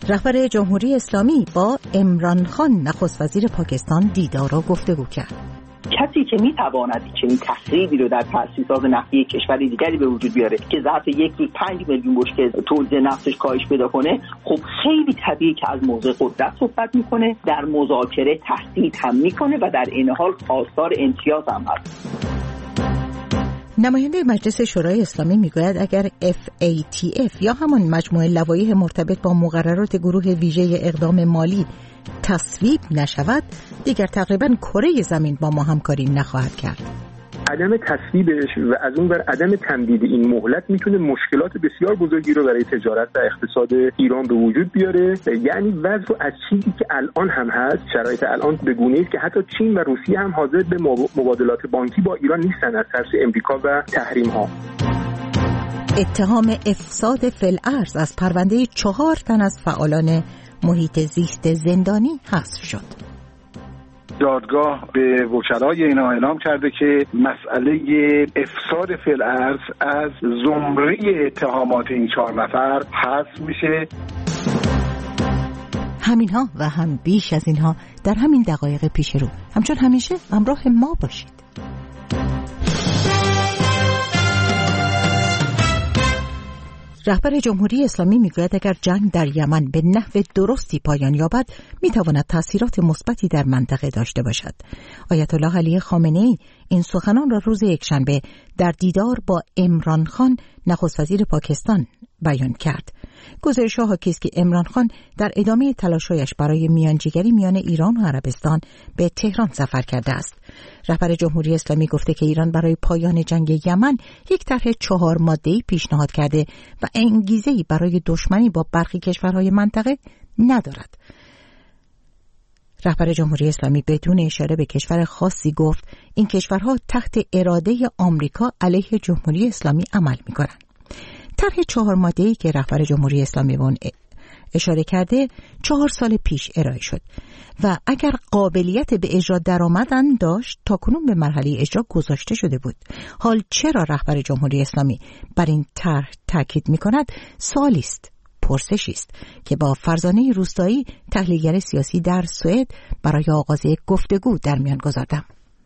رهبر جمهوری اسلامی با عمران خان نخست وزیر پاکستان دیدار و گفتگو کرد. کسی که میتواند چنین تخریبی رو در تأسیسات نفتی کشور دیگری به وجود بیاره که ظرف یک روز 5 میلیون بشکه تولید نفتش کاهش پیدا کنه، خب خیلی طبیعی که از موضع قدرت صحبت میکنه، در مذاکره تهدید هم میکنه و در این حال خواستار امتیاز هم هست. نماینده مجلس شورای اسلامی میگوید اگر FATF یا همان مجموعه لوایح مرتبط با مقررات گروه ویژه اقدام مالی تصویب نشود، دیگر تقریباً کره زمین با ما همکاری نخواهد کرد. عدم تصویبش و از اون بر عدم تمدید این مهلت میتونه مشکلات بسیار بزرگی رو برای تجارت و اقتصاد ایران به وجود بیاره. یعنی وضع از چیزی که الان هم هست، شرایط الان به گونه‌ای است که حتی چین و روسیه هم حاضر به مبادلات بانکی با ایران نیستن از ترس امریکا و تحریم ها. اتهام افساد فی‌الارض از پرونده 4 تن از فعالان محیط زیست زندانی حذف شد. دادگاه به وکلای اینا اعلام کرده که مسئله افساد فی‌الارض از زمره اتهامات این 4 نفر حذف میشه. همینها و هم بیش از اینها در همین دقایق پیش رو. همچون همیشه همراه ما باشید. رهبر جمهوری اسلامی میگوید اگر جنگ در یمن به نحو درستی پایان یابد میتواند تأثیرات مثبتی در منطقه داشته باشد. آیت الله علی خامنه‌ای این سخنان را روز یکشنبه در دیدار با عمران خان نخست وزیر پاکستان بیان کرد. گزارش‌ها حاکی است که عمران خان در ادامه تلاش‌هایش برای میانجیگری میان ایران و عربستان به تهران سفر کرده است. رهبر جمهوری اسلامی گفته که ایران برای پایان جنگ یمن یک طرح 4 ماده‌ای پیشنهاد کرده و انگیزه‌ای برای دشمنی با برخی کشورهای منطقه ندارد. رهبر جمهوری اسلامی بدون اشاره به کشور خاصی گفت این کشورها تحت اراده آمریکا علیه جمهوری اسلامی عمل می‌کنند. طرح 4 ماده‌ای که رهبر جمهوری اسلامی به آن اشاره کرده 4 سال پیش ارائه شد و اگر قابلیت به اجرا درآمدن داشت تاکنون به مرحله اجرا گذاشته شده بود. حال چرا رهبر جمهوری اسلامی بر این طرح تاکید می‌کند؟ سوالی است، پرسشی است که با فرزانه روستایی تحلیلگر سیاسی در سوئد برای آغاز یک گفتگو در میان گذاردم.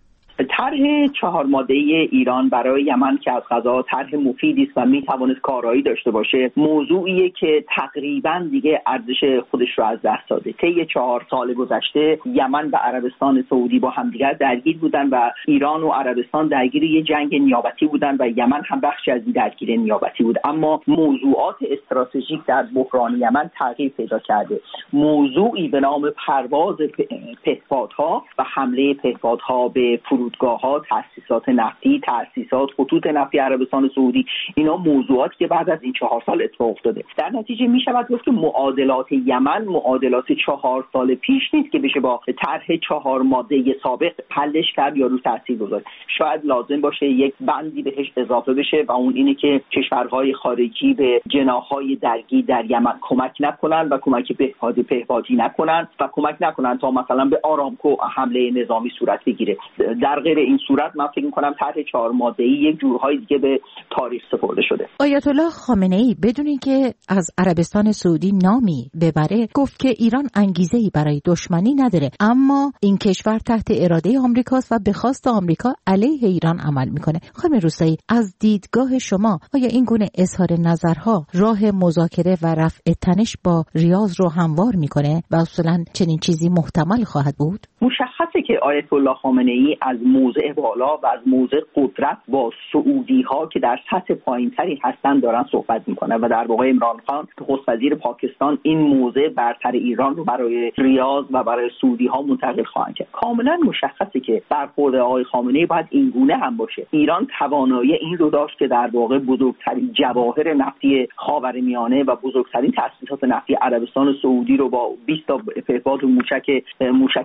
طرح 4 ماده‌ای ایران برای یمن که از قضا طرح مفیدی است و میتواند کارایی داشته باشه، موضوعیه که تقریبا دیگه ارزش خودش رو از دست داده. طی 4 سال گذشته یمن و عربستان سعودی با همدیگر درگیر بودن و ایران و عربستان درگیر یه جنگ نیابتی بودن و یمن هم بخشی از این درگیری نیابتی بود. اما موضوعات استراتژیک در بحران یمن تغییر پیدا کرده. موضوعی به نام پرواز پهپادها و حمله پهپادها به فرودگاه‌ها، تأسیسات نفتی، تأسیسات خطوط نفتی عربستان سعودی، اینا موضوعاتی که بعد از این 4 سال اتفاق افتاده. در نتیجه می شود گفت که معادلات یمن معادلات 4 سال پیش نیست که بشه با طرح 4 ماده سابق حلش کرد یا رو تاثیر گذاشت. شاید لازم باشه یک بندی بهش اضافه بشه و اون اینه که کشورهای خارجی به جناح‌های درگیر در یمن کمک نکنن و کمک پهپادی نکنن و کمک نکنن تا مثلا به آرامکو حمله نظامی صورت بگیره. در غیر این صورت من فکر می‌کنم طرح 4 ماده‌ای یک جورهای دیگه به تاریخ سپرده شده. آیت الله خامنه‌ای بدون اینکه از عربستان سعودی نامی ببره گفت که ایران انگیزه‌ای برای دشمنی نداره، اما این کشور تحت اراده آمریکاست و به خواست آمریکا علیه ایران عمل میکنه. خانم روستایی، از دیدگاه شما آیا این گونه اظهار نظرها راه مذاکره و رفع تنش با ریاض رو هموار میکنه و اصولاً چنین چیزی محتمل خواهد بود؟ مشخصه که آیت الله خامنه‌ای از موضع بالا و از موضع قدرت با سعودی‌ها که در سطح پایین‌تری هستن دارن صحبت میکنن و در واقع عمران خان نخست وزیر پاکستان این موضع برتر ایران رو برای ریاض و برای سعودی‌ها منتقل خواهند کرد. کاملا مشخصه که برخورد آقای خامنه‌ای باید این گونه هم باشه. ایران توانایی این رو داشت که در واقع بزرگترین جواهر نفتی خاورمیانه و بزرگترین تأسیسات نفتی عربستان سعودی رو با 20 تا پهپاد موشک کروز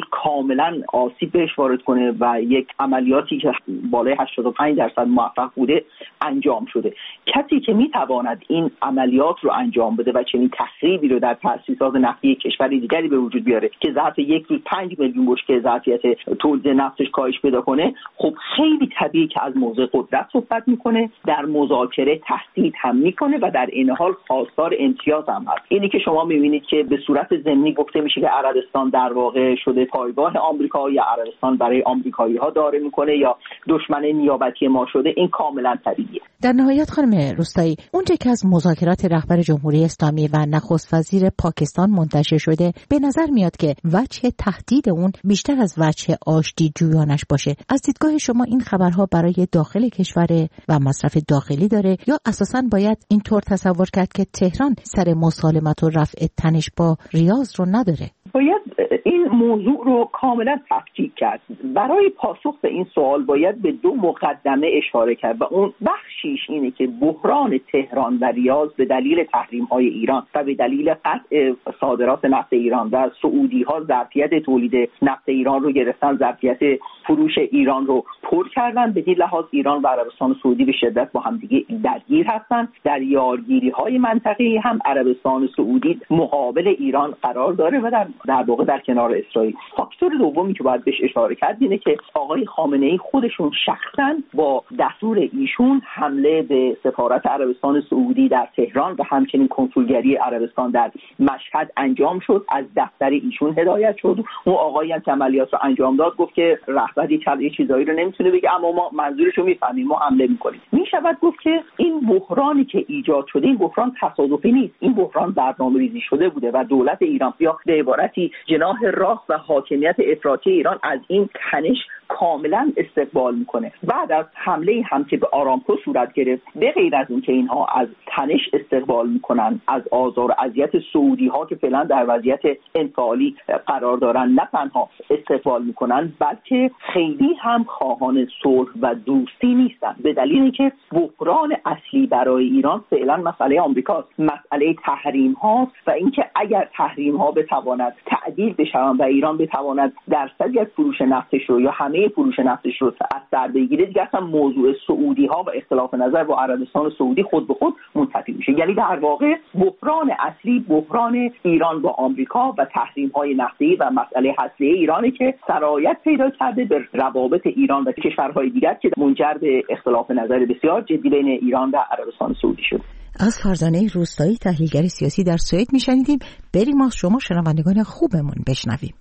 نوروز کاملا آسیب بهش وارد کنه و یک عملیاتی که بالای 85% موفق بوده انجام شده. کسی که میتواند این عملیات رو انجام بده و چنین تخریبی رو در تأسیسات نفتی کشوری دیگری به وجود بیاره که ظرف یک روز 5 میلیون بشکه ظرفیت تولید نفتش کاهش پیدا کنه، خب خیلی طبیعی که از موضع قدرت صحبت میکنه، در مذاکره تهدید هم میکنه و در این حال خواستار امتیاز هم هست. اینی که شما میبینید که به صورت ضمنی گفته میشه که عربستان در واقع شده پایگاه آمریکا یا عربستان برای آمریکایی ها داره میکنه یا دشمن نیابتی ما شده، این کاملا طبیعیه. در نهایت خانم روستایی، اونجا که از مذاکرات رهبر جمهوری اسلامی و نخست وزیر پاکستان منتشر شده، به نظر میاد که وجه تهدید اون بیشتر از وجه آشتی جویانش باشه. از دیدگاه شما این خبرها برای داخل کشور و مصرف داخلی داره یا اساساً باید اینطور تصور کرد که تهران سر مسالمت و رفع تنش با ریاض رو نداره؟ باید این موضوع رو کاملا تفکیک کرد. برای پاسخ به این سوال باید به 2 مقدمه اشاره کرد و اون بخشیش اینه که بحران تهران و ریاض به دلیل تحریم‌های ایران و به دلیل قطع صادرات نفت ایران و سعودی‌ها ظرفیت تولید نفت ایران رو گرفتن، ظرفیت فروش ایران رو پر کردن. به این لحاظ ایران و عربستان سعودی به شدت با هم دیگه درگیر هستن. در یارگیری‌های منطقه‌ای هم عربستان سعودی مقابل ایران قرار داره و در واقع در کنار اسرائیل. فاکتور دومی که باید بهش اشاره کرد اینه که آقای خامنه‌ای خودشون شخصاً با دستور ایشون حمله به سفارت عربستان سعودی در تهران و همچنین کنسولگری عربستان در مشهد انجام شد. از دفتر ایشون هدایت شد. اون آقایی هم که عملیات رو انجام داد گفت که رهبر یه چیزایی رو نمیتونه بگه، اما ما منظورش رو میفهمیم، ما حمله میکنیم. میشود گفت که این بحرانی که ایجاد شده، این بحران تصادفی نیست، این بحران برنامه‌ریزی شده بوده و دولت ایران یا به عبارتی جناح راست و حاکمیت افراطی ایران از این تنش کاملا استقبال میکنه. بعد از حمله هم که به آرامکو صورت گرفت، به غیر از این که اینها از تنش استقبال میکنن، از آزار و اذیت سعودی ها که فعلا در وضعیت انفعالی قرار دارن نه تنها استقبال میکنن، بلکه خیلی هم خواهان صلح و دوستی نیستن، به دلیلی که بحران اصلی برای ایران فعلا مسئله آمریکاست، مسئله تحریم هاست و اینکه اگر تحریم ها بتواند تعدیل بشن و ایران بتواند درصدی از فروش نفتش رو یا همه فروش نفتش رو از سر بگیره، دیگه اصلا موضوع سعودی ها و اختلاف نظر با عربستان سعودی خود به خود منتفی میشه. یعنی در واقع بحران اصلی بحران ایران با آمریکا و تحریم های نفتی و مسئله هسته ایرانه که سرایت پیدا کرده به روابط ایران و کشورهای دیگر که منجر به اختلاف نظر بسیار جدی بین ایران و عربستان سعودی شد. از فرزانه روستایی، تحلیلگر سیاسی در سوئد میشنیدیم. بریم از شما شنوندگان خوبمون بشنویم.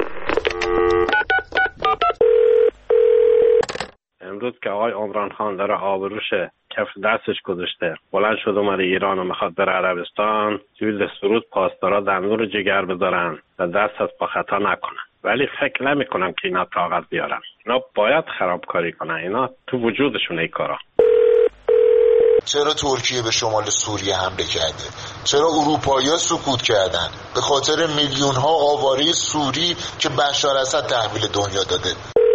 امروز که آقای عمران خان داره آبروش کف دستش گذاشته، بلند شد اومده ایران و میخواد بره عربستان، جویل سرود پاسدارا در نور جگر بذارن و دست از پا خطا نکنن. ولی فکر نمی کنم که اینا طاقت بیارن. اینا باید خرابکاری کنن، اینا تو وجودشون ای کارا. چرا ترکیه به شمال سوریه حمله کرده؟ چرا اروپایی‌ها سکوت کردن؟ به خاطر میلیون‌ها آواره سوری که بشار اسد تحویل دنیا داده.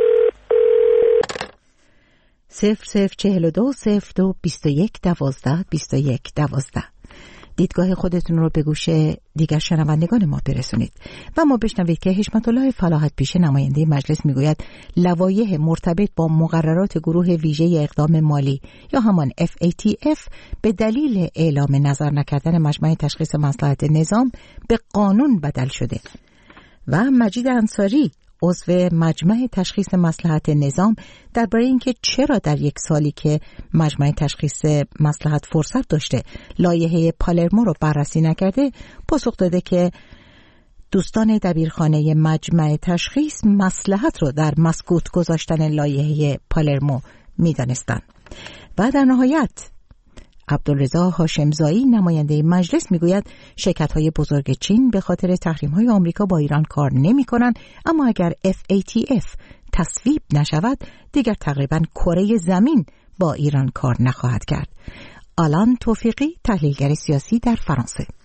0042022112 دیدگاه خودتون رو به گوش دیگر شنوندگان ما برسونید و ما بشنوید که حشمت الله فلاحت پیشه نماینده مجلس میگوید لوایح مرتبط با مقررات گروه ویژه اقدام مالی یا همان FATF به دلیل اعلام نظر نکردن مجمع تشخیص مصلحت نظام به قانون بدل شده. و مجید انصاری عضو مجمع تشخیص مصلحت نظام درباره اینکه چرا در یک سالی که مجمع تشخیص مصلحت فرصت داشته لایحه پالرمو رو بررسی نکرده، پاسخ داده که دوستان دبیرخانه مجمع تشخیص مصلحت رو در مسکوت گذاشتن لایحه پالرمو می‌دانستند. و در نهایت عبدالرضا هاشمزایی نماینده مجلس میگوید شرکت‌های بزرگ چین به خاطر تحریم‌های آمریکا با ایران کار نمی‌کنند، اما اگر FATF تصویب نشود دیگر تقریباً کره زمین با ایران کار نخواهد کرد. آلان توفیقی، تحلیلگر سیاسی در فرانسه.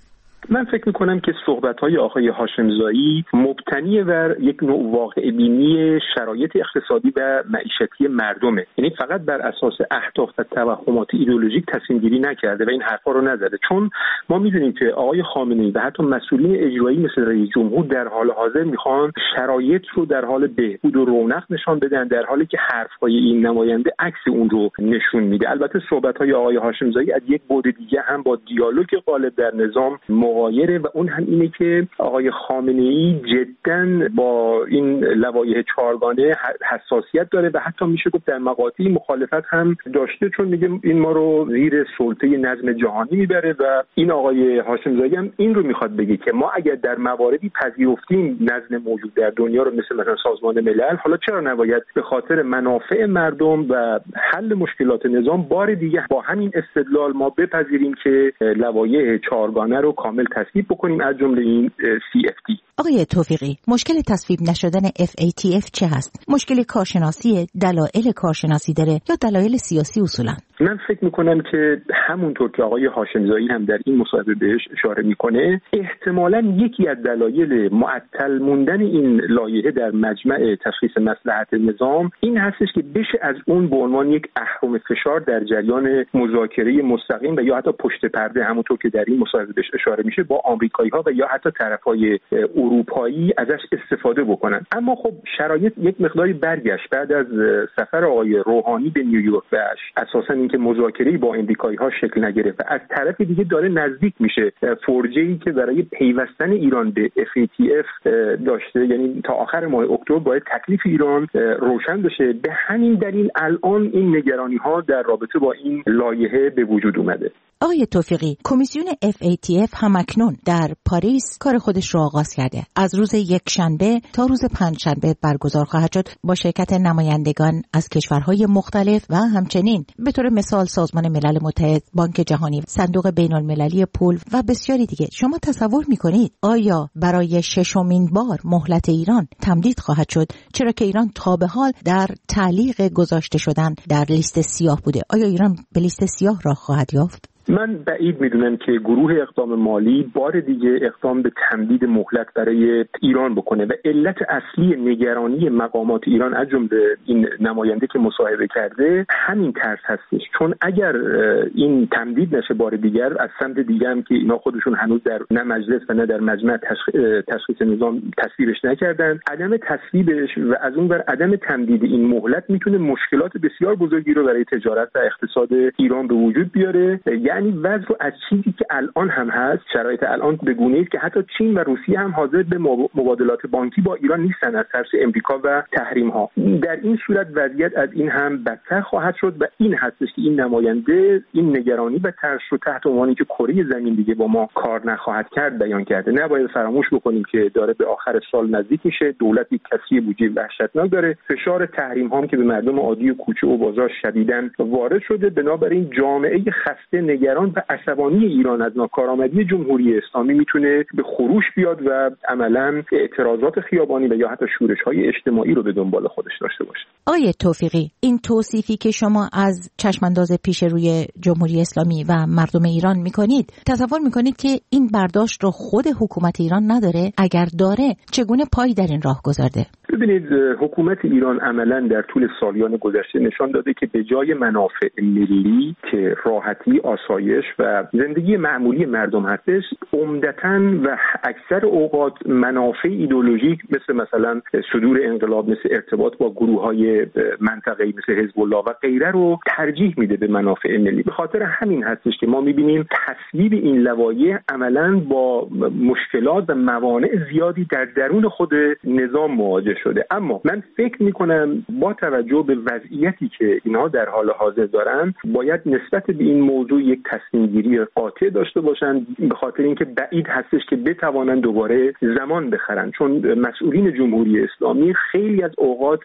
من فکر میکنم که صحبت‌های آقای هاشمزایی مبتنی بر یک نوع واقع بینی شرایط اقتصادی و معیشتی مردمه، یعنی فقط بر اساس اهداف و توهمات ایدئولوژیک تصمیم گیری نکرده و این حرفا رو نزده. چون ما میدونیم که آقای خامنه‌ای و حتی مسئولین اجرایی مثل رئیس جمهور در حال حاضر میخوان شرایط رو در حال بهبود و رونق نشان بدن، در حالی که حرف‌های این نماینده عکس اون رو نشون میده. البته صحبت‌های آقای هاشمزایی از یک بعد دیگه هم با دیالوگ غالب در نظام مغایره و اون هم اینه که آقای خامنه‌ای جداً با این لوایح چهارگانه حساسیت داره و حتی میشه گفت در مقاطعی مخالفت هم داشته، چون میگه این ما رو زیر سلطه نظم جهانی میبره و این آقای هاشمزایی هم این رو میخواد بگه که ما اگر در مواردی پذیرفتیم نظم موجود در دنیا رو مثلا سازمان ملل، حالا چرا نباید به خاطر منافع مردم و حل مشکلات نظام بار دیگه با همین استدلال ما بپذیریم که لوایح چهارگانه رو کامل تصویب بکنیم، از جمله این CFT. آقای توفیقی، مشکل تصویب نشدن FATF چه هست؟ مشکل کارشناسی، دلایل کارشناسی داره یا دلایل سیاسی اصولا؟ من فکر میکنم که همونطور که آقای هاشمزایی هم در این مصاحبه بهش اشاره میکنه، احتمالاً یکی از دلایل معطل موندن این لایحه در مجمع تشخیص مصلحت نظام این هستش که بشه از اون به عنوان یک اهرم فشار در جریان مذاکره مستقیم و یا حتی پشت پرده، همونطور که در این مصاحبه بهش اشاره میشه، با آمریکایی‌ها و یا حتی طرفای اروپایی ازش استفاده بکنن. اما خب شرایط یک مقداری برگشت بعد از سفر آقای روحانی به نیویورک و اساساً اینکه مذاکره‌ای با آمریکایی‌ها شکل نگرفت و از طرف دیگه داره نزدیک میشه فرجه‌ای که برای پیوستن ایران به FATF داشته، یعنی تا آخر ماه اکتبر باید تکلیف ایران روشن بشه. به همین دلیل الان این نگرانی‌ها در رابطه با این لایحه به وجود اومده. آقای توفیقی، کمیسیون FATF همکنون در پاریس کار خودش رو آغاز کرده. از روز یکشنبه تا روز پنجشنبه برگزار خواهد شد با شرکت نمایندگان از کشورهای مختلف و همچنین به طور مثال سازمان ملل متحد، بانک جهانی، صندوق بین‌المللی پول و بسیاری دیگه. شما تصور می‌کنید آیا برای ششمین بار مهلت ایران تمدید خواهد شد؟ چرا که ایران تا به حال در تعلیق گذاشته شدن در لیست سیاه بوده. آیا ایران به لیست سیاه راه خواهد یافت؟ من بعید میدونم که گروه اقدام مالی بار دیگه اقدام به تمدید مهلت برای ایران بکنه و علت اصلی نگرانی مقامات ایران از جمله این نماینده که مصاحبه کرده همین ترس هستش. چون اگر این تمدید نشه بار دیگر، از سمت دیگه هم که اینا خودشون هنوز در نه مجلس و نه در مجمع تشخیص نظام تصویبش نکردن، عدم تصویبش و از اون ور عدم تمدید این مهلت میتونه مشکلات بسیار بزرگی رو برای تجارت و اقتصاد ایران به وجود بیاره. یعنی وضع رو از چیزی که الان هم هست، شرایط الان به گونه‌ای است که حتی چین و روسیه هم حاضر به مبادلات بانکی با ایران نیستن از ترس امریکا و تحریم ها. در این صورت وضعیت از این هم بدتر خواهد شد و این هستش که این نماینده این نگرانی و ترس رو تحت عنوانی که کره زمین دیگه با ما کار نخواهد کرد بیان کرده. نباید فراموش بکنیم که داره به آخر سال نزدیک میشه، دولت یک کسری بودجه وحشتناک داره، فشار تحریم ها که به مردم عادی و کوچه و بازار شدیداً وارد شده. بنابراین جامعه خسته، نگران و عصبانی ایران از ناکارآمدی جمهوری اسلامی میتونه به خروش بیاد و عملاً اعتراضات خیابانی و یا حتی شورش‌های اجتماعی رو به دنبال خودش داشته باشه. آقای توفیقی، این توصیفی که شما از چشمانداز پیش روی جمهوری اسلامی و مردم ایران میکنید، تصور میکنید که این برداشت رو خود حکومت ایران نداره؟ اگر داره، چگونه پای در این راه گذارده؟ ببینید، حکومت ایران عملاً در طول سالیان گذشته نشان داده که به جای منافع ملی که راحتی، آسایش و زندگی معمولی مردم هستش، عمدتاً و اکثر اوقات منافع ایدئولوژیک مثلا صدور انقلاب، مثل ارتباط با گروه‌های منطقه‌ای مثل حزب الله و غیره رو ترجیح میده به منافع ملی. به خاطر همین هستش که ما می‌بینیم تصویب این لوایح عملاً با مشکلات و موانع زیادی در درون خود نظام مواجه شده. اما من فکر می‌کنم با توجه به وضعیتی که اینا در حال حاضر دارن، باید نسبت به این موضوع یک تصمیم‌گیری قاطع داشته باشن، به خاطر اینکه بعید هستش که بتوانند دوباره زمان بخرن. چون مسئولین جمهوری اسلامی خیلی از اوقات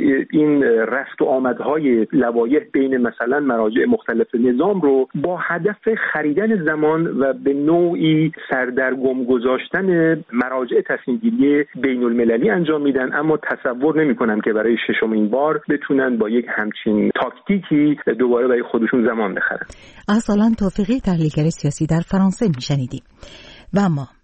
این رفت و آمدهای لوایح بین مثلا مراجع مختلف نظام رو با هدف خریدن زمان و به نوعی سردرگم گذاشتن مراجع تصمیم‌گیری بین‌المللی انجام میدن، اما تصور نمی‌کنم که برای ششمین بار بتونن با یک همچین تاکتیکی دوباره برای خودشون زمان بخرن. اصلا توفیقی، تحلیلگر سیاسی در فرانسه میشنیدیم. و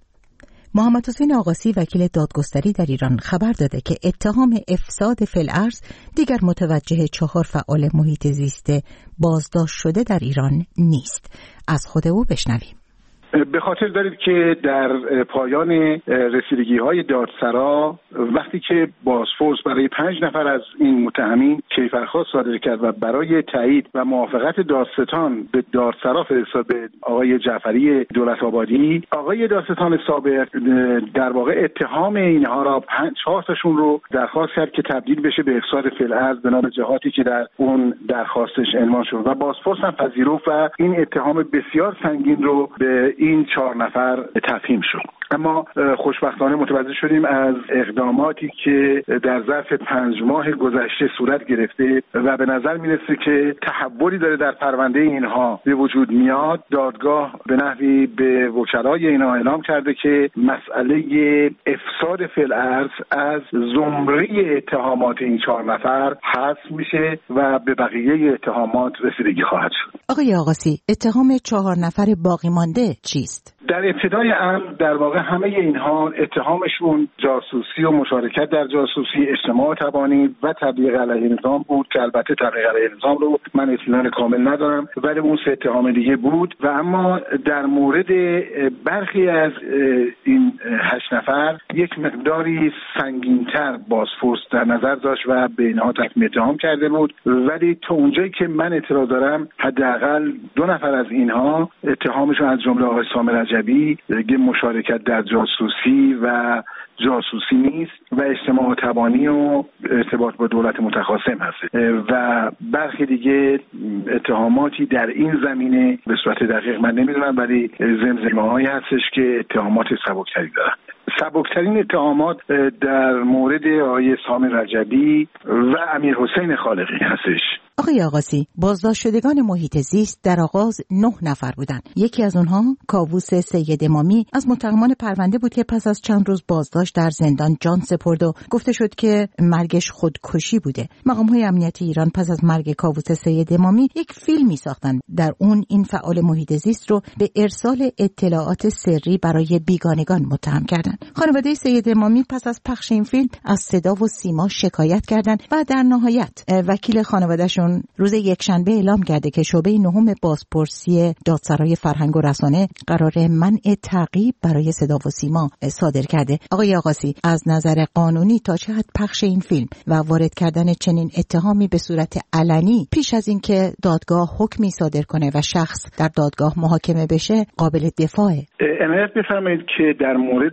محمد حسین آقاسی وکیل دادگستری در ایران خبر داده که اتهام افساد فی‌الارض دیگر متوجه 4 فعال محیط زیست بازداشت شده در ایران نیست. از خود او بشنویم. به خاطر دارید که در پایان رسیدگی‌های دادسرا وقتی که بازپرس برای 5 نفر از این متهمین کیفرخواست صادر کرد و برای تایید و موافقت دادستان به دادسرا فرستاد به آقای جعفری دولت‌آبادی، آقای دادستان سابق در واقع اتهام اینها را 4 تاشون رو درخواست کرد که تبدیل بشه به افساد فی‌الارض به نام جهاتی که در اون درخواستش عنوان شد و بازپرس هم پذیرفت و این اتهام بسیار سنگین رو به این 4 نفر تفهیم شد. اما خوشبختانه متوجه شدیم از اقداماتی که در ظرف 5 ماه گذشته صورت گرفته و به نظر میرسه که تحولی داره در پرونده اینها به وجود میاد. دادگاه به نحوی به وکلای اینها اعلام کرده که مسئله افساد فی‌الارض از زمره اتهامات این 4 نفر حذف میشه و به بقیه اتهامات رسیدگی خواهد شد. آقای آقاسی، اتهام 4 نفر باقی مانده چیست؟ در ابتدای امر در واقع همه اینها اتهامشون جاسوسی و مشارکت در جاسوسی، اجتماع تبانی و تبلیغ علیه نظام بود که البته تبلیغ علیه نظام رو من اطلاع کامل ندارم، ولی اون 3 اتهام دیگه بود. و اما در مورد برخی از این 8 نفر یک مقداری سنگین‌تر بازپرس در نظر داشت و به اینها تکمیل اتهام کرده بود، ولی تا اونجایی که من اطلاع دارم حداقل 2 نفر از اینها اتهامشون از جمله آقای سامر رجبی که مشارکت در جاسوسی و جاسوسی نیست و اجتماع تبانی و ارتباط با دولت متخاصم هست و برخی دیگه اتهاماتی در این زمینه به صورت دقیق من نمیدونم، ولی زمزمه‌هایی هستش که اتهامات سبکتری دارن. سبکترین اتهامات در مورد آقای سامر رجبی و امیر حسین خالقی هستش. آقای آقاسی، بازداشت شدگان محیط زیست در آغاز 9 نفر بودند. یکی از اونها کاووس سید امامی از متهمان پرونده بود که پس از چند روز بازداشت در زندان جان سپرد و گفته شد که مرگش خودکشی بوده. مقام‌های امنیتی ایران پس از مرگ کاووس سید امامی یک فیلمی ساختند. در اون این فعال محیط زیست رو به ارسال اطلاعات سری برای بیگانگان متهم کردند. خانواده سید امامی پس از پخش این فیلم از صدا و سیما شکایت کردند و در نهایت وکیل خانواده‌شون روز یکشنبه اعلام کرده که شعبه 9 بازپرسی دادسرای فرهنگ و رسانه قرار منع تعقیب برای صدا و سیما صادر کرده. آقای آقاسی، از نظر قانونی تا چه حد پخش این فیلم و وارد کردن چنین اتهامی به صورت علنی پیش از اینکه دادگاه حکمی صادر کنه و شخص در دادگاه محاکمه بشه قابل دفاعه؟ عنایت بفرمایید که در مورد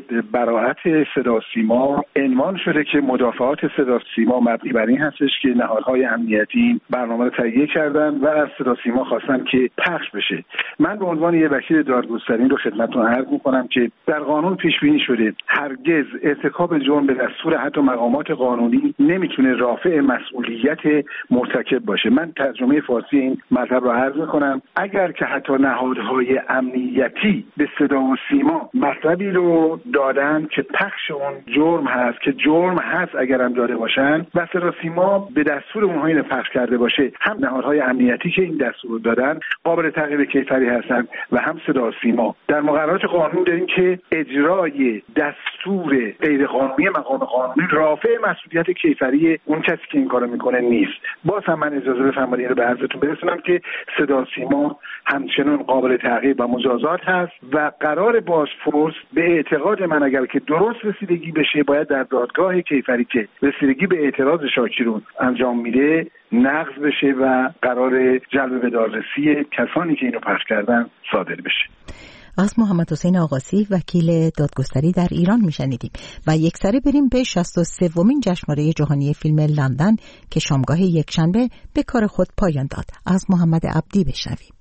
براءت صدا و سیما عنوان شده که مدافعات صدا و سیما مبنی بر این هستش که نهادهای امنیتی برنامه رو تهیه کردن و از صدا سیما خواستن که پخش بشه. من به عنوان یک وکیل دادگستری رو خدمتتون عرض می‌کنم که در قانون پیش بینی شده هرگز ارتکاب جرم به دستور حتی مقامات قانونی نمیتونه رافع مسئولیت مرتکب باشه. من ترجمه فارسی این مطلب رو عرض می‌کنم. اگر که حتی نهادهای امنیتی به صدا و سیما مطلبی رو دادن که پخش اون جرم هست که جرم هست اگرم داده باشن و صدا سیما به دستور اونها اینو پخش کرده باشه، هم نهادهای امنیتی که این دستور دادن قابل تعقیب کیفری هستند و هم صدا و سیما. در مقررات قانون داریم که اجرای دستور غیر قانونی مقام قانونی رافع مسئولیت کیفری اون کسی که این کارو میکنه نیست. باز هم من اجازه بفرمایید رو به عرضتون برسونم که صدا و سیما همچنان قابل تعقیب و مجازات هست و قرار بازپرس به اعتقاد من اگر که درست رسیدگی بشه باید در دادگاه کیفری که رسیدگی به اعتراض شاکی رو انجام میده نقض بشه و قرار جلب به دادرسی کسانی که اینو پخش کردن صادر بشه. از محمد حسین آقاسی وکیل دادگستری در ایران میشنیدیم و یکسره بریم به 63مین جشنواره جهانی فیلم لندن که شامگاه یکشنبه به کار خود پایان داد. از محمد عبدی بشنویم.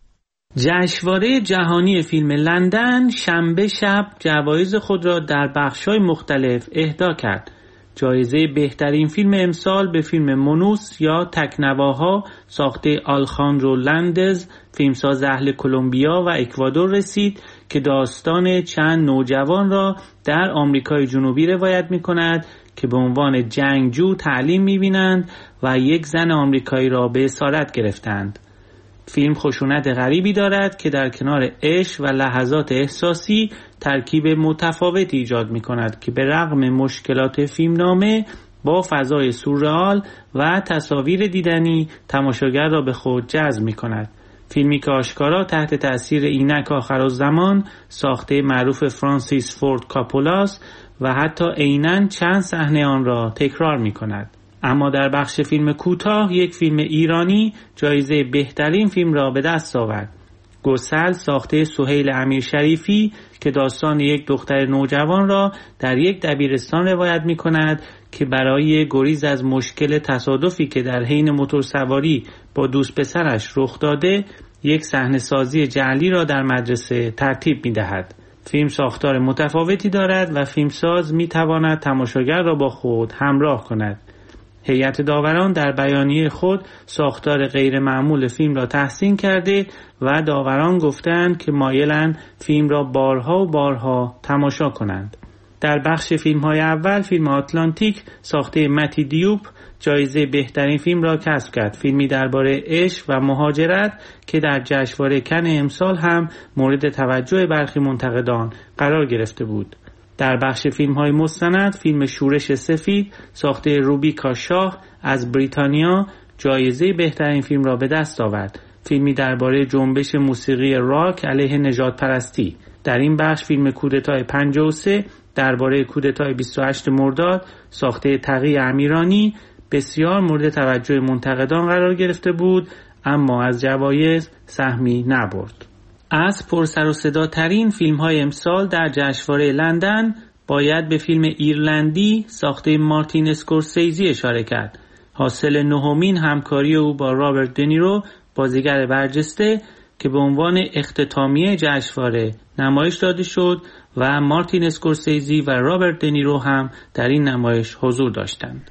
جشنواره جهانی فیلم لندن شنبه شب جوایز خود را در بخش‌های مختلف اهدا کرد. جایزه بهترین فیلم امسال به فیلم مونوس یا تکنواها ساخته آلخاندرو لندز فیلمساز اهل کلمبیا و اکوادور رسید که داستان چند نوجوان را در آمریکای جنوبی روایت می‌کند که به عنوان جنگجو تعلیم می‌بینند و یک زن آمریکایی را به اسارت گرفتند. فیلم خشونت غریبی دارد که در کنار عشق و لحظات احساسی ترکیب متفاوتی ایجاد می کند که به رغم مشکلات فیلمنامه با فضای سورئال و تصاویر دیدنی تماشاگر را به خود جذب می کند. فیلمی که آشکارا تحت تأثیر عینک آخرالزمان ساخته معروف فرانسیس فورد کاپولاست و حتی عیناً چند صحنه آن را تکرار می کند. اما در بخش فیلم کوتاه یک فیلم ایرانی جایزه بهترین فیلم را به دست آورد. گسل ساخته سهیل امیرشریفی که داستان یک دختر نوجوان را در یک دبیرستان روایت می کند که برای گریز از مشکل تصادفی که در حین موتورسواری با دوست پسرش رخ داده یک صحنه سازی جعلی را در مدرسه ترتیب می دهد. فیلم ساختار متفاوتی دارد و فیلمساز می تواند تماشاگر را با خود همراه کند. هیئت داوران در بیانیه خود ساختار غیر معمول فیلم را تحسین کرده و داوران گفتند که مایلند فیلم را بارها و بارها تماشا کنند. در بخش فیلم‌های اول فیلم آتلانتیک ساخته متی دیوب جایزه بهترین فیلم را کسب کرد. فیلمی درباره عشق و مهاجرت که در جشنواره کن امسال هم مورد توجه برخی منتقدان قرار گرفته بود. در بخش فیلم‌های مستند فیلم شورش سفید ساخته روبیکا شاه از بریتانیا جایزه بهترین فیلم را به دست آورد. فیلمی درباره جنبش موسیقی راک علیه نژادپرستی. در این بخش فیلم کودتای 53 درباره کودتای 28 مرداد ساخته تقی امیرانی بسیار مورد توجه منتقدان قرار گرفته بود اما از جوایز سهمی نبرد. از پرسر و صدا ترین فیلم های امسال در جشنواره لندن باید به فیلم ایرلندی ساخته مارتین اسکورسیزی اشاره کرد. حاصل نهمین همکاری او با رابرت دنیرو بازیگر برجسته که به عنوان اختتامیه جشنواره نمایش داده شد و مارتین اسکورسیزی و رابرت دنیرو هم در این نمایش حضور داشتند.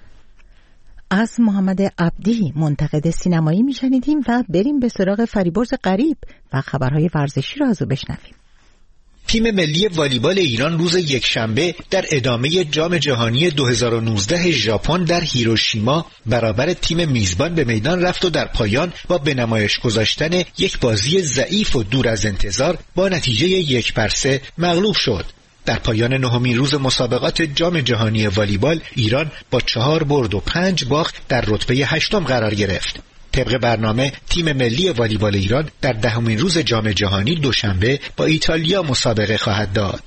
از محمد عبدی منتقد سینمایی میشنیدیم و بریم به سراغ فریبرز غریب و خبرهای ورزشی را از او بشنویم. تیم ملی والیبال ایران روز یکشنبه در ادامه جام جهانی 2019 ژاپن در هیروشیما برابر تیم میزبان به میدان رفت و در پایان با به نمایش گذاشتن یک بازی ضعیف و دور از انتظار با نتیجه 1-3 مغلوب شد. در پایان نهمین روز مسابقات جام جهانی والیبال ایران با 4 برد و 5 باخت در رتبه 8 قرار گرفت. طبق برنامه تیم ملی والیبال ایران در 10مین روز جام جهانی دوشنبه با ایتالیا مسابقه خواهد داد.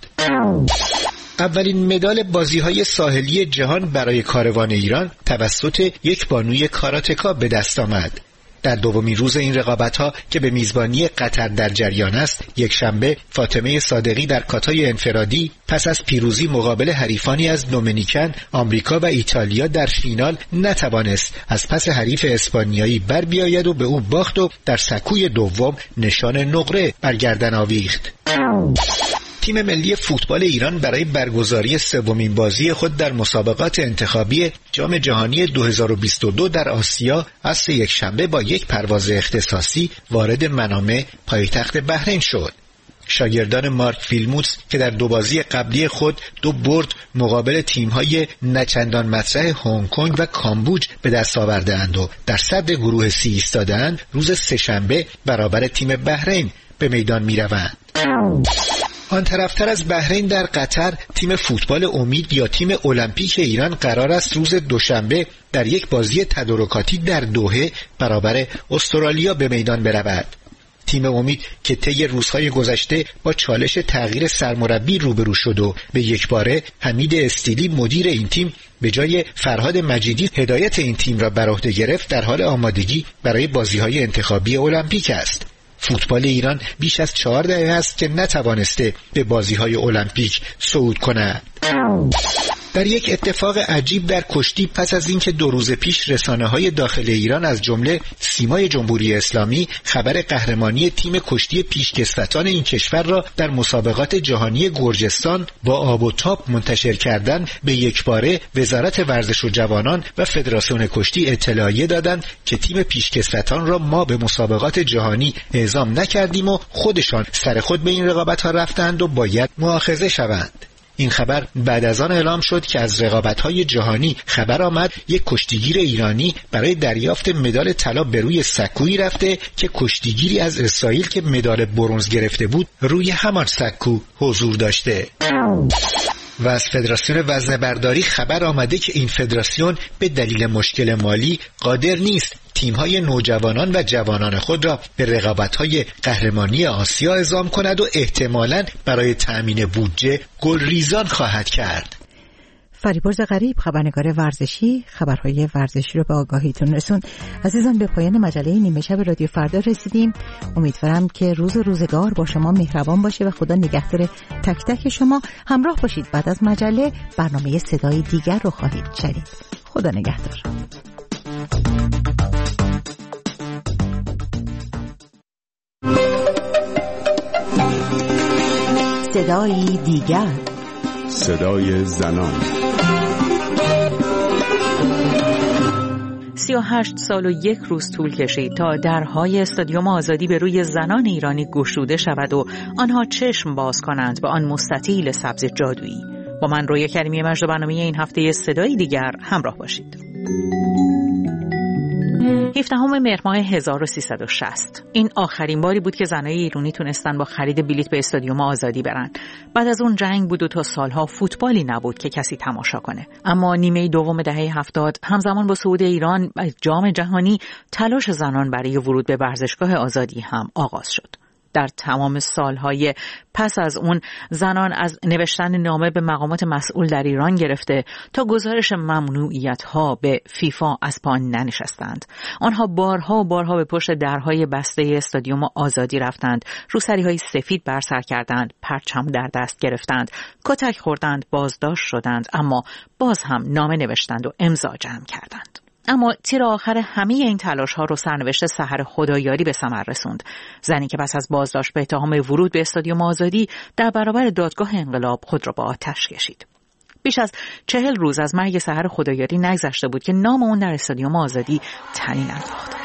اولین مدال بازی‌های ساحلی جهان برای کاروان ایران توسط یک بانوی کاراتکا به دست آمد. در دومین روز این رقابت‌ها که به میزبانی قطر در جریان است، یکشنبه فاطمه صادقی در کاتای انفرادی پس از پیروزی مقابل حریفانی از دومینیکن، آمریکا و ایتالیا در فینال نتوانست از پس حریف اسپانیایی بر بیاید و به او باخت و در سکوی دوم نشان نقره بر گردن آویخت. تیم ملی فوتبال ایران برای برگزاری سومین بازی خود در مسابقات انتخابی جام جهانی 2022 در آسیا از یکشنبه با یک پرواز اختصاصی وارد منامه پایتخت بحرین شد. شاگردان مارک ویلموتس که در 2 بازی قبلی خود 2 برد مقابل تیم‌های نچندان مطرح هنگ کنگ و کامبوج به دست آورده‌اند و در صدر گروه C ایستاده‌اند، روز سه‌شنبه برابر تیم بحرین به میدان می‌روند. آن طرفتر از بحرین در قطر تیم فوتبال امید یا تیم المپیک ایران قرار است روز دوشنبه در یک بازی تدارکاتی در دوحه برابر استرالیا به میدان برود. تیم امید که طی روزهای گذشته با چالش تغییر سرمربی روبرو شد و به یکباره حمید استیلی مدیر این تیم به جای فرهاد مجیدی هدایت این تیم را بر عهده گرفت، در حال آمادگی برای بازی‌های انتخابی المپیک است. فوتبال ایران بیش از 4 دهه است که نتوانسته به بازی‌های المپیک صعود کند. در یک اتفاق عجیب در کشتی، پس از اینکه 2 روز پیش رسانه‌های داخل ایران از جمله سیمای جمهوری اسلامی خبر قهرمانی تیم کشتی پیشکسوتان این کشور را در مسابقات جهانی گرجستان با آب و تاب منتشر کردند، به یکباره وزارت ورزش و جوانان و فدراسیون کشتی اطلاعیه دادند که تیم پیشکسوتان را ما به مسابقات جهانی اعزام نکردیم و خودشان سر خود به این رقابت‌ها رفتند و باید مؤاخذه شوند. این خبر بعد از آن اعلام شد که از رقابت‌های جهانی خبر آمد یک کشتیگیر ایرانی برای دریافت مدال طلا به روی سکویی رفته که کشتیگیری از اسرائیل که مدال برنز گرفته بود روی همان سکو حضور داشته. و از فدراسیون وزنه‌برداری خبر آمده که این فدراسیون به دلیل مشکل مالی قادر نیست تیم‌های نوجوانان و جوانان خود را به رقابت‌های قهرمانی آسیا اعزام کند و احتمالاً برای تأمین بودجه گلریزان خواهد کرد. فریبرز غریب، خبرنگار ورزشی، خبرهای ورزشی رو به آگاهیتون رسون. عزیزان، به پایان مجله نیمه شب رادیو فردا رسیدیم. امیدوارم که روز و روزگار با شما مهربان باشه و خدا نگهدار تک تک شما. همراه باشید، بعد از مجله برنامه صدای دیگر رو خواهید شنید. خدا نگهدار. صدای دیگر، صدای زنان. 38 سال و 1 روز طول کشید تا درهای استادیوم آزادی به روی زنان ایرانی گشوده شود و آنها چشم باز کنند به آن مستطیل سبز جادویی. با من رویا کریمی مجد برنامه این هفته صدای دیگر همراه باشید. 17 مهر ماه 1360 این آخرین باری بود که زنای ایرانی تونستن با خرید بلیت به استادیوم آزادی برن. بعد از اون جنگ بود و تا سالها فوتبالی نبود که کسی تماشا کنه. اما نیمه دوم دهه 70 همزمان با صعود ایران به جام جهانی تلاش زنان برای ورود به ورزشگاه آزادی هم آغاز شد. در تمام سالهای پس از اون زنان از نوشتن نامه به مقامات مسئول در ایران گرفته تا گزارش ممنوعیت‌ها به فیفا از پا ننشستند. آنها بارها به پشت درهای بسته استادیوم آزادی رفتند، روسری‌های سفید بر سر کردند، پرچم در دست گرفتند، کتک خوردند، بازداشت شدند، اما باز هم نامه نوشتند و امضا جمع کردند. اما تیر آخر همه این تلاش‌ها رو سرنوشت سحر خدایاری به ثمر رسوند. زنی که پس از بازداشت به اتهام ورود به استادیوم آزادی در برابر دادگاه انقلاب خود را به آتش کشید. بیش از 40 روز از مرگ سحر خدایاری نگذشته بود که نام اون در استادیوم آزادی طنین انداخت.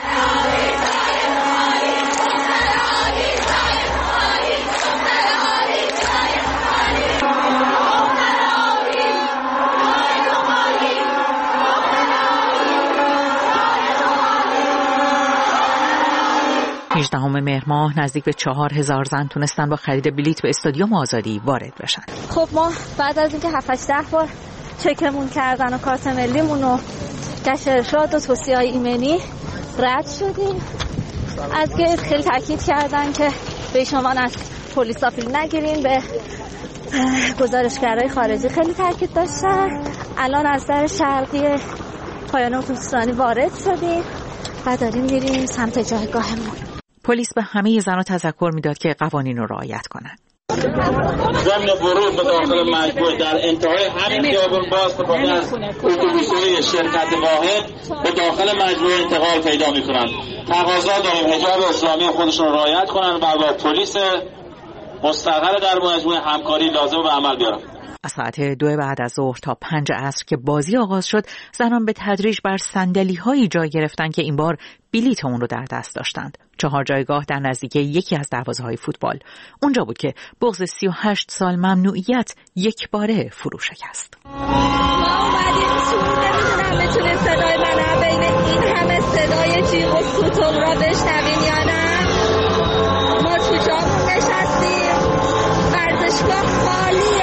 18 مهر ماه نزدیک به 4000 زن تونستن با خرید بلیت به استادیوم آزادی وارد بشن. خب ما بعد از اینکه 7-8 بار چکمون کردن و کارت ملیمون و گشت ارشاد و توصیه‌های ایمنی رد شدیم. از گیت خیلی تاکید کردن که به شما از پلیسا فیلم نگیرین، به گزارشگرای خارجی خیلی تاکید داشتن. الان از در شرقی پایان اتوبوسرانی وارد شدیم و داریم میریم سمت جایگاهمون. پلیس به همه زنان تذکر میداد که قوانین رو رعایت کنند. ضمن ورود به داخل مجموعه در انتهای همین خیابان با استفاده از اتوبوس‌های شرکت واحد به داخل مجموعه انتقال پیدا می‌کنند. تقاضا داریم حجاب اسلامی خودشون رو رعایت کنند و با پلیس مستقر در مجموعه همکاری لازم رو به عمل بیارن. از ساعت 2 بعد از ظهر تا 5 عصر که بازی آغاز شد، زنان به تدریج بر صندلی‌هایی جای گرفتند که این بار بلیط اون رو در دست داشتند. 4 جایگاه در نزدیک یکی از دروازه‌های فوتبال. اونجا بود که بغض 38 سال ممنوعیت یک باره فرو شکست. ما اومدیم تو، نمیدونم بتونید صدای من بین این همه صدای جیغ و سوتون را بشنوین یا نه. ما تو جامون نشستیم، ورزشگاه خالیه.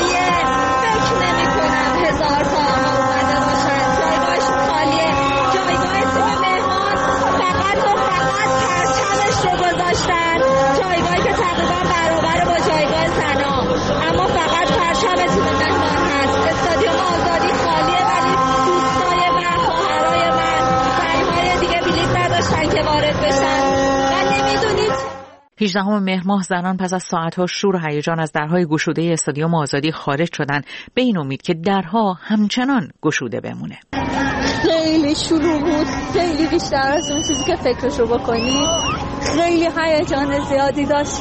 فکر نمی کنم 1000 تا آقا اومده باشن. جایگاهشون خالیه. جایگاه تیم مهمان فقط و فقط پرچمش رو گذاشتن، جایگاهی که تقریبا برابر با جایگاه زنا، اما فقط پرچم تیم مهمان هست. استادیوم آزادی خالیه، ولی دوستای من، خواهرای من، زنهای دیگه بلیط نداشتن که وارد بشن و نمیدونید. 18 مهر ماه زنان پس از ساعت‌ها شور و هیجان از درهای گشوده استادیوم آزادی خارج شدند، به این امید که درها همچنان گشوده بمونه. خیلی شروع بود، خیلی بیشتر از اون چیزی که فکرشو بکنی. خیلی هیجان زیادی داشت.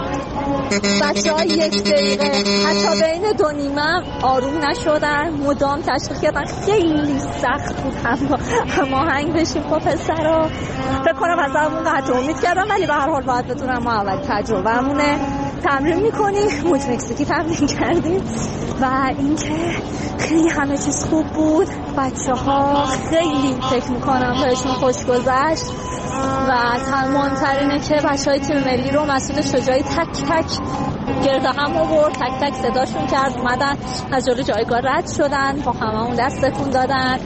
بچه‌ها 1 دقیقه حتی بین 2 نیمه آروم نشدن، مدام تشویق کردن. خیلی سخت بود اما هنگ بشیم با پسرا. فکر کنم از همون قطع امید کردم، ولی به هر حال باید بدونم ما اول تجربه‌مونه. تمرین میکنیم، موج مکزیکی تمرین کردیم و اینکه خیلی همه چیز خوب بود. بچه‌ها خیلی فکر میکنم بهشون خوش گذشت و مهمترینه که بچه‌های تیم ملی رو مسعود شجاعی تک تک گرد هم آورد، تک تک صداشون کرد، اومدن از جلوی جایگاه رد شدن، با هممون دست تکون دادن.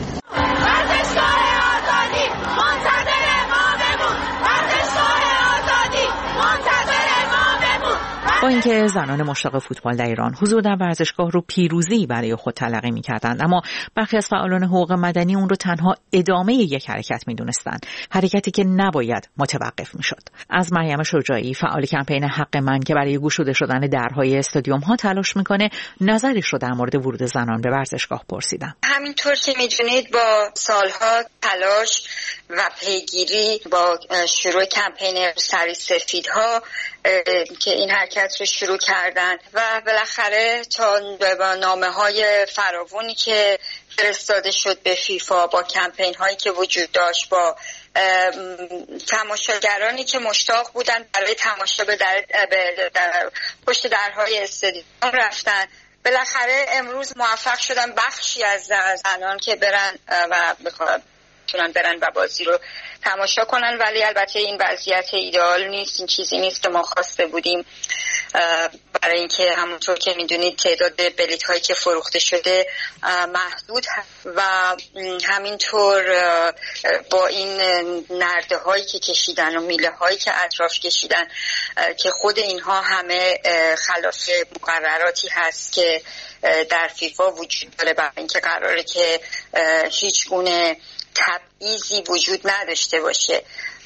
با اینکه زنان مشتاق فوتبال در ایران حضور در ورزشگاه رو پیروزی برای خود تلقی می‌کردند، اما برخی از فعالان حقوق مدنی اون رو تنها ادامه یک حرکت می‌دونستند، حرکتی که نباید متوقف می‌شد. از مریم شجاعی، فعال کمپین حق من که برای گشوده شدن درهای استادیوم‌ها تلاش می‌کنه، نظرش رو در مورد ورود زنان به ورزشگاه پرسیدم. همینطور که می‌دونید با سالها تلاش و پیگیری با شروع کمپین سری سفیدها که این حرکت رو شروع کردن و بالاخره تا با نامه‌های فراوانی که فرستاده شد به فیفا، با کمپین هایی که وجود داشت، با تماشاگرانی که مشتاق بودن برای تماشا به پشت درهای استادیوم رفتن، بالاخره امروز موفق شدن بخشی از زنان که برن و بتونن برن و بازی رو تماشا کنن. ولی البته این وضعیت ایدئال نیست، این چیزی نیست که ما خواسته بودیم، برای اینکه همونطور که میدونید تعداد بلیط هایی که فروخته شده محدود و همینطور با این نرده هایی که کشیدن و میله هایی که اطراف کشیدن که خود اینها همه خلاف مقرراتی هست که در فیفا وجود داره، برای اینکه قراره که هیچ گونه تبعیضی وجود نداشته باشه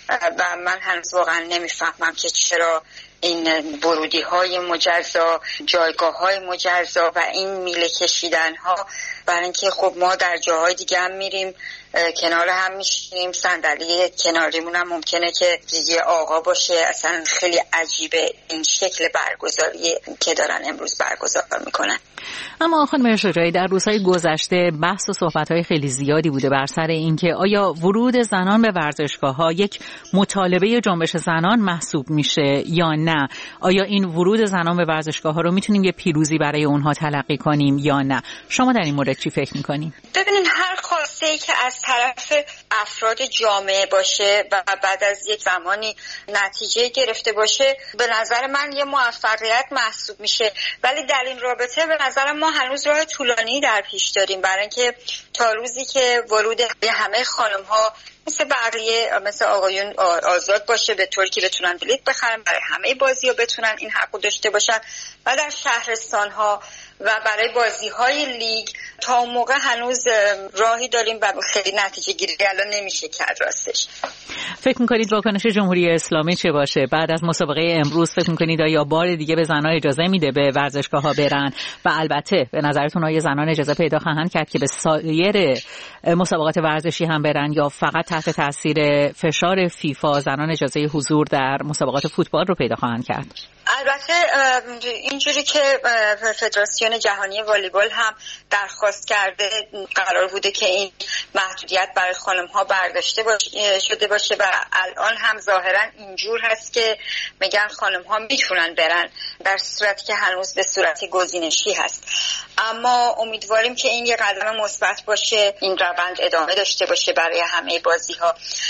و من هنوز واقعا نمیفهمم که چرا این ورودی های مجزا، جایگاه های مجزا و این میله کشیدن ها، برای اینکه خب ما در جاهای دیگه هم میریم کنار هم میشینیم، صندلی کناریمون هم ممکنه که دیگه آقا باشه. اصلا خیلی عجیبه این شکل برگزاری که دارن امروز برگزار میکنن. اما خانم شجاعی، در روزهای گذشته بحث و صحبت‌های خیلی زیادی بوده بر سر اینکه آیا ورود زنان به ورزشگاه‌ها یک مطالبه جنبش زنان محسوب میشه یا نه؟ آیا این ورود زنان به ورزشگاه‌ها رو میتونیم یه پیروزی برای اونها تلقی کنیم یا نه؟ شما در این مورد چی فکر می‌کنید؟ ببینید، هر خواسته‌ای که از طرف افراد جامعه باشه و بعد از یک زمانی نتیجه گرفته باشه، به نظر من یه موفقیت محسوب میشه. ولی در این رابطه به نظر ما هنوز راه طولانی در پیش داریم، برای اینکه تا روزی که ورود همه خانم‌ها مثل بقیه، مثل آقایون آزاد باشه، به طوری که بتونن بلیط بخرن برای همه بازی‌ها، بتونن این حقو داشته باشن و در شهرستان‌ها و برای بازی‌های لیگ، تا اون موقع هنوز راهی داریم و خیلی نتیجه گیری الان نمیشه کرد راستش. فکر می‌کنید واکنش جمهوری اسلامی چه باشه بعد از مسابقه امروز؟ فکر می‌کنید آیا بار دیگه به زنان اجازه میده به ورزشگاه‌ها برن؟ و البته به نظرتون آیا زنان اجازه پیدا خواهند کرد که به سایر مسابقات ورزشی هم برن، یا فقط تحت تاثیر فشار فیفا زنان اجازه حضور در مسابقات فوتبال رو پیدا خواهند کرد؟ البته اینجوری که فدراسیون جهانی والیبال هم درخواست کرده، قرار بوده که این محدودیت برای خانم‌ها برداشته شده باشه و الان هم ظاهرا اینجور هست که میگن خانم‌ها میتونن برن، در صورتی که هنوز به صورت گزینشی هست. اما امیدواریم که این یه قدم مثبت باشه، این روند ادامه داشته باشه برای همه بازی‌ها.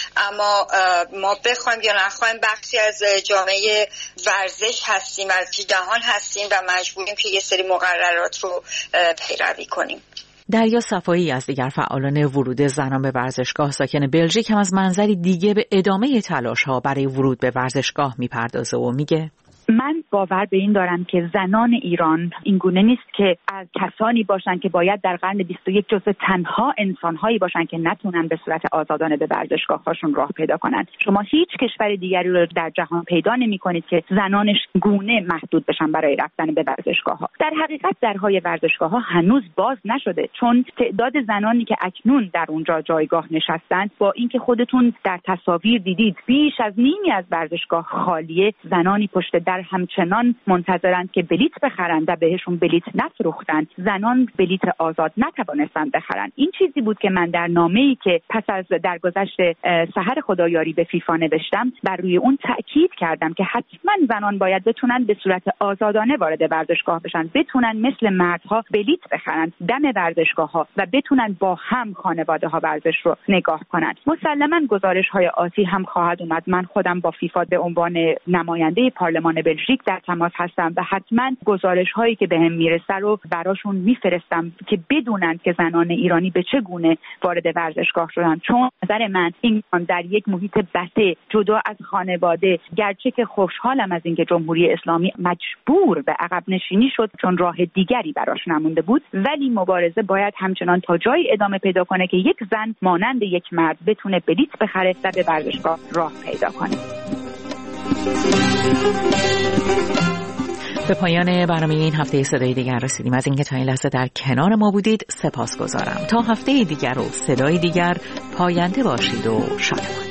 اما ما بخوایم یا نخوایم بخشی از جامعه ورزش هستیم، از جهان هستیم و مجبوریم که یه سری مقررات رو پیروی کنیم. دریا صفایی از دیگر فعالان ورود زنان به ورزشگاه ساکن بلژیک هم از منظری دیگه به ادامه تلاش‌ها برای ورود به ورزشگاه میپردازه و میگه: من باور به این دارم که زنان ایران اینگونه نیست که از کسانی باشن که باید در قرن 21 جزو تنها انسان‌هایی باشن که نتونن به صورت آزادانه به ورزشگاه‌هاشون راه پیدا کنن. شما هیچ کشور دیگری رو در جهان پیدا نمی‌کنید که زنانش گونه محدود بشن برای رفتن به ورزشگاه‌ها. در حقیقت درهای ورزشگاه‌ها هنوز باز نشده، چون تعداد زنانی که اکنون در اونجا جایگاه نشستن، با اینکه خودتون در تصاویر دیدید بیش از نیمی از ورزشگاه خالیه، زنانی پشت در همچنان منتظرند که بلیت بخرند و بهشون بلیت نفروختند، زنان بلیت آزاد نتوانستند بخرند. این چیزی بود که من در نامه‌ای که پس از درگذشت سحر خدایاری به فیفا نوشتم بر روی اون تأکید کردم که حتما زنان باید بتونن به صورت آزادانه وارد ورزشگاه بشن، بتونن مثل مردها بلیت بخرن دم ورزشگاه‌ها و بتونن با هم خانواده‌ها ورزش رو نگاه کنند. مسلماً گزارش‌های آتی هم خواهد اومد. من خودم با فیفا به عنوان نماینده پارلمان بلژیک در تماس هستم و حتما گزارش‌هایی که بهم میرسه رو براشون میفرستم که بدونن که زنان ایرانی به چه گونه وارد ورزشگاه شدن. چون نظر من این در یک محیط بسته جدا از خانواده، گرچه که خوشحالم از اینکه جمهوری اسلامی مجبور به عقب نشینی شد چون راه دیگری براش نمونده بود، ولی مبارزه باید همچنان تا جایی ادامه پیدا کنه که یک زن مانند یک مرد بتونه بلیت بخره و به ورزشگاه راه پیدا کنه. به پایان برنامه این هفته صدای دیگر رسیدیم. از اینکه تا این لحظه در کنار ما بودید سپاسگزارم. تا هفته دیگر و صدای دیگر پاینده باشید و شادمان.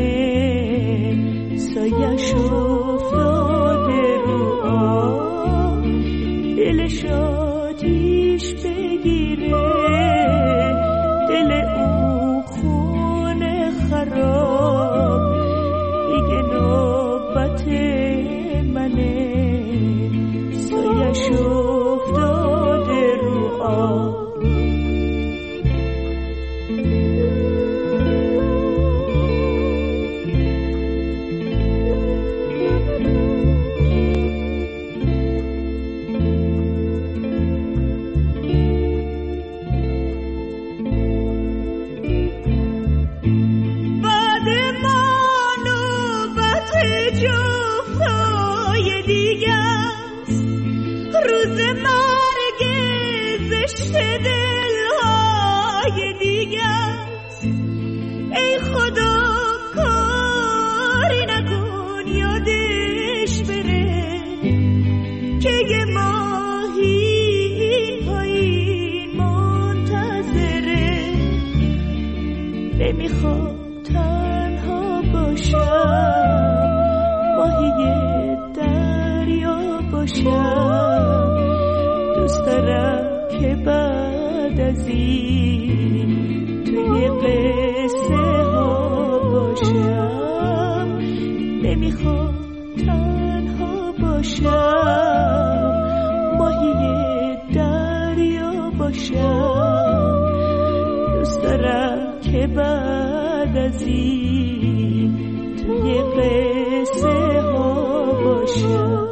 سایش افتاده رو افتاده رو آب. دوست دارم که بعد از این توی قصه ها باشم، نمیخوام تنها باشم، ماهی دریا باشم. دوست دارم که بعد از این توی قصه ها باشم.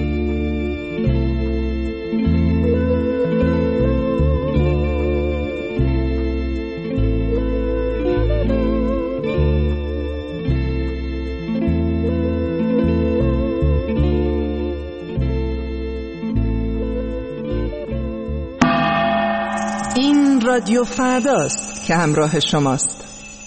رادیو فرداست که همراه شماست.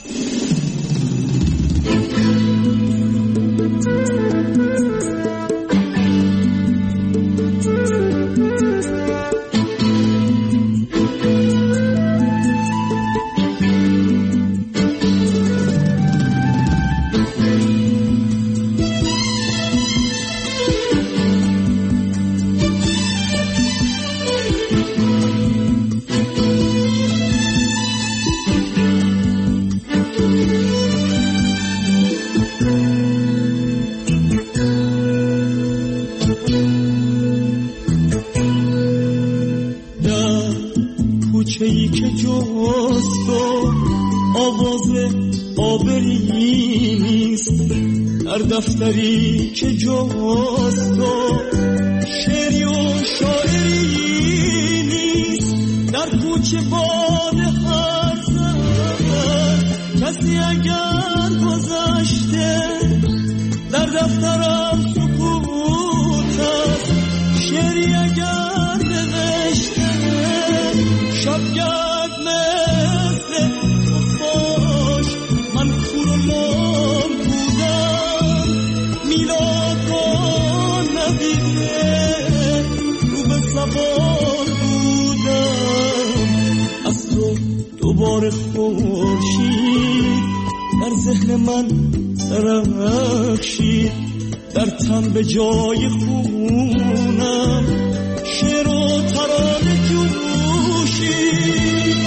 دفتری که جاست و شعری و شاعری نیست، در کوچه باد هر زن کسی اگر گذشته، در دفترم سکوت است، شعری اگر نوشته، شبگرد مثل خفاش من کور و لام بودم، میلاد کن ندیده رو به زبان بودم، از تو دوباره خورشید در ذهن من درخشید، در تن به جای خونم شعر و ترانه جوشید.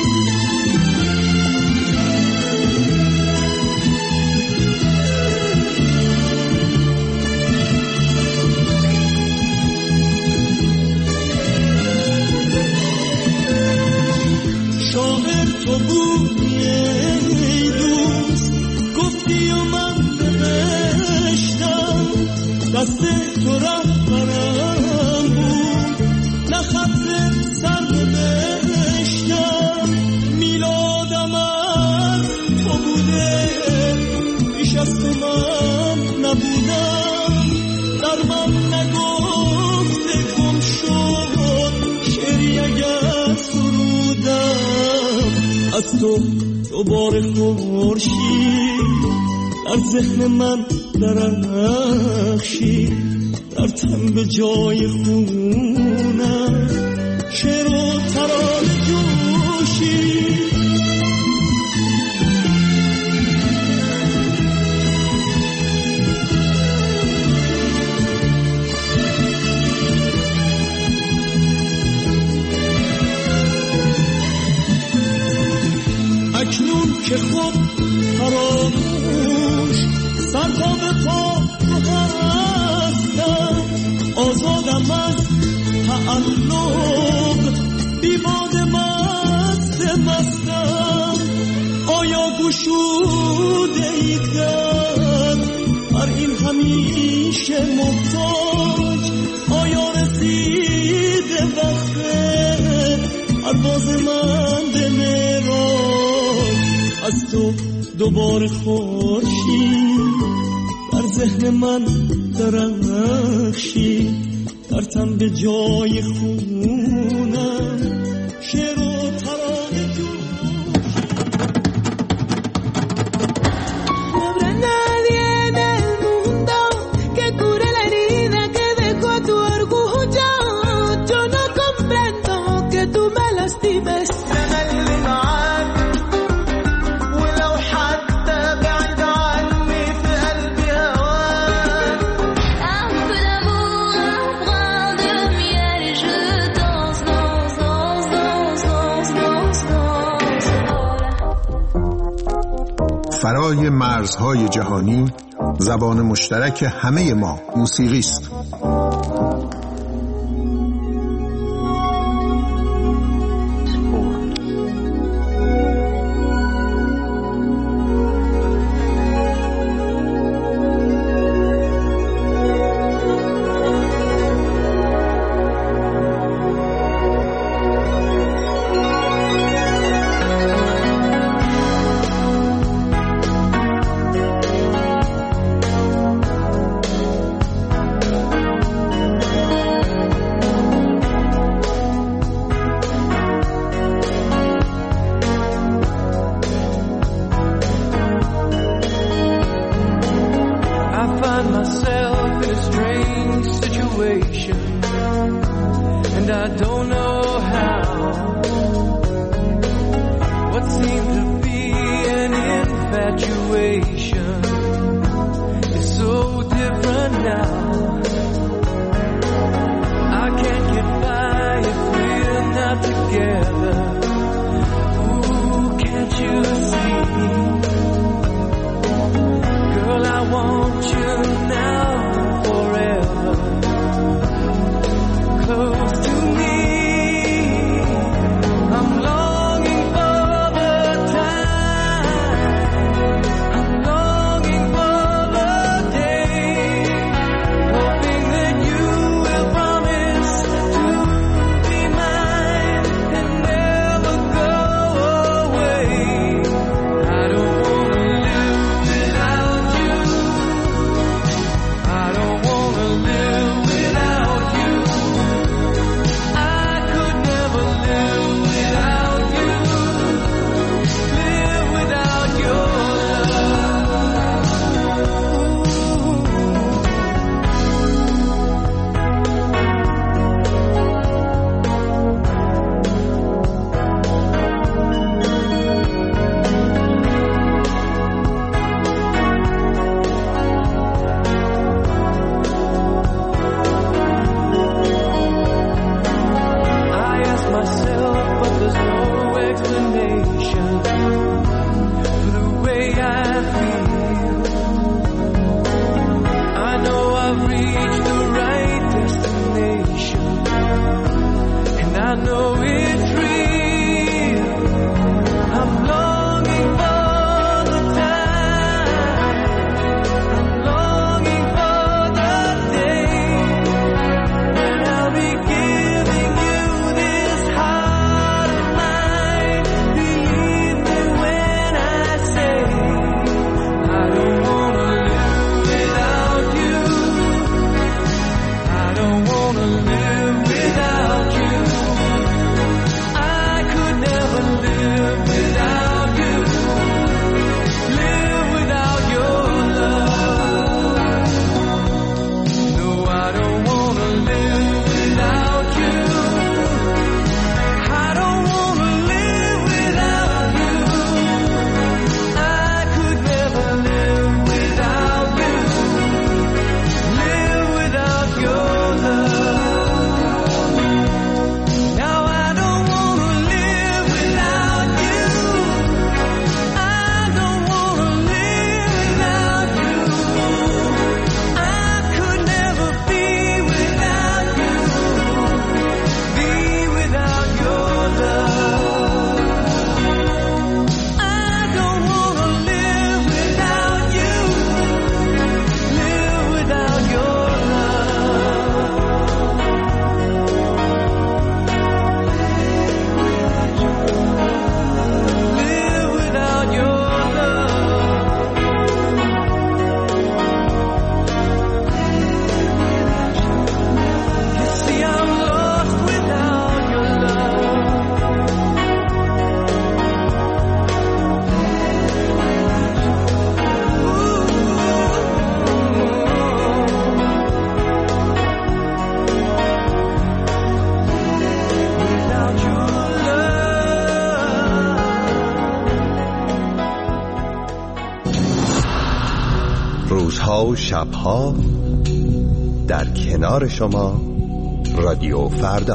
شاعر تو بودی ای دوست، گفتی و من نوشتم، دست تو رهبرم بود، نه خط سر نوشتم، میلادم از تو بوده، بیش از تو من نبودم، در من نگفته گم شد، شعری اگر سرودم، از تو دوباره خورشید در ذهن من درخشید، در تن به جای خونم شعر و ترانه جوشید. اکنون که خود فراموش سرپا به پا هستم، آزادم از تعلق بی باد مستم آیا گشوده ای کرد هر این همیشه محتاج آیا رسیده وقت پرواز من به معراج از تو دوباره خورشید در ذهن من درخشید در تن به جای خونم شعر و ترانه جوشید. No habrá nadie en el mundo que cure la herida que dejó tu orgullo. Yo no comprendo que tú me lastimes. فرای مرزهای جهانی زبان مشترک همه ما موسیقی است. روزها و شبها در کنار شما رادیو فردا.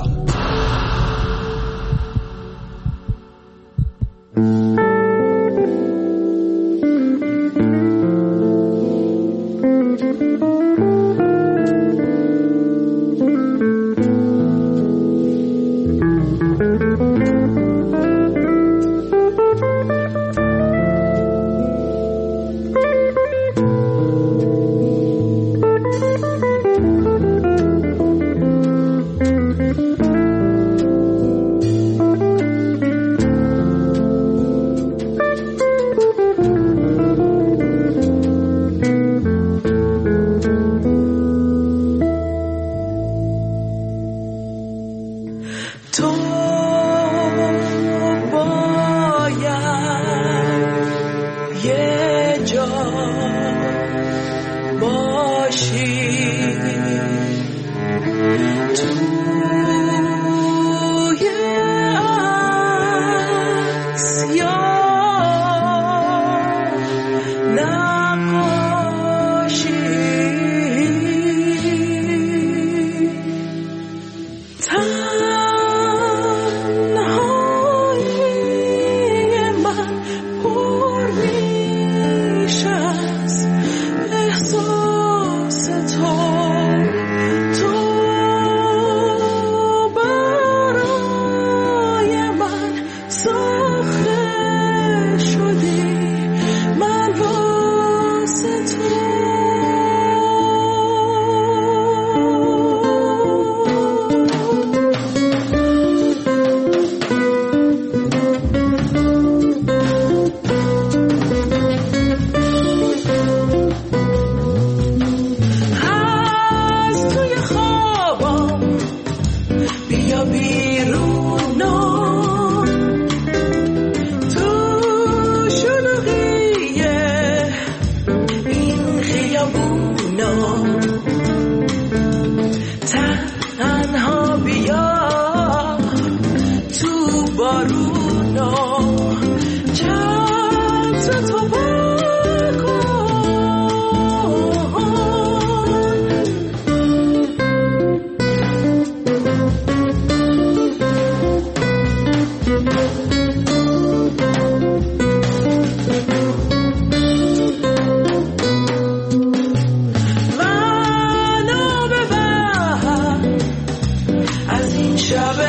شب